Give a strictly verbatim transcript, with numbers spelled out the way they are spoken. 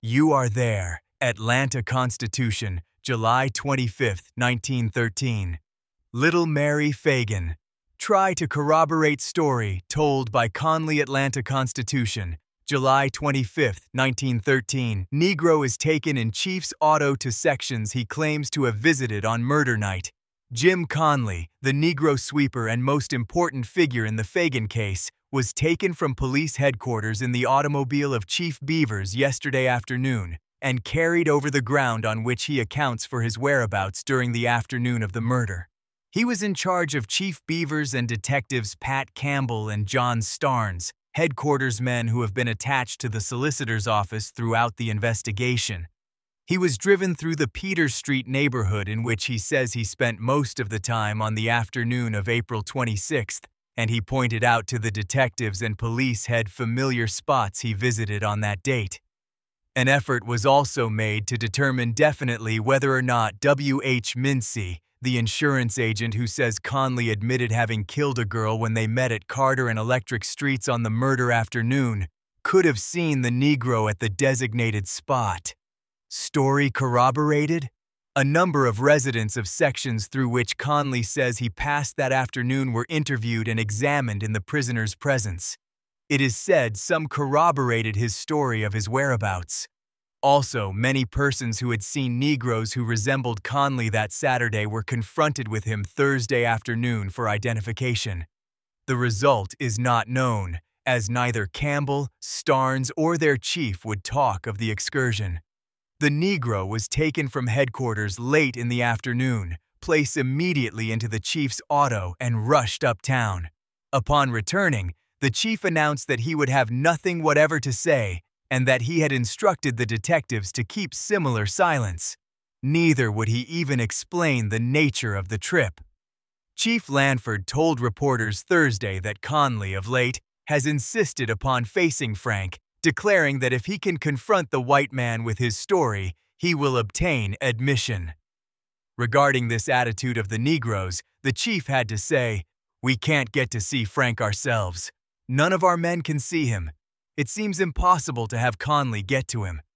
You Are There, Atlanta Constitution, July twenty-fifth, nineteen thirteen. Little Mary Fagan. Try to corroborate story told by Conley Atlanta Constitution, July twenty-fifth, nineteen thirteen. Negro is taken in Chief's auto to sections he claims to have visited on murder night. Jim Conley, the Negro sweeper and most important figure in the Fagan case, was taken from police headquarters in the automobile of Chief Beavers yesterday afternoon and carried over the ground on which he accounts for his whereabouts during the afternoon of the murder. He was in charge of Chief Beavers and detectives Pat Campbell and John Starnes, headquarters men who have been attached to the solicitor's office throughout the investigation. He was driven through the Peters Street neighborhood in which he says he spent most of the time on the afternoon of April twenty-sixth, and he pointed out to the detectives and police head familiar spots he visited on that date. An effort was also made to determine definitely whether or not W H Mincy, the insurance agent who says Conley admitted having killed a girl when they met at Carter and Electric Streets on the murder afternoon, could have seen the Negro at the designated spot. Story corroborated? A number of residents of sections through which Conley says he passed that afternoon were interviewed and examined in the prisoner's presence. It is said some corroborated his story of his whereabouts. Also, many persons who had seen Negroes who resembled Conley that Saturday were confronted with him Thursday afternoon for identification. The result is not known, as neither Campbell, Starnes, or their chief would talk of the excursion. The Negro was taken from headquarters late in the afternoon, placed immediately into the chief's auto, and rushed uptown. Upon returning, the chief announced that he would have nothing whatever to say and that he had instructed the detectives to keep similar silence. Neither would he even explain the nature of the trip. Chief Lanford told reporters Thursday that Conley, of late, has insisted upon facing Frank, declaring that if he can confront the white man with his story, he will obtain admission. Regarding this attitude of the Negroes, the chief had to say, "We can't get to see Frank ourselves. None of our men can see him. It seems impossible to have Conley get to him.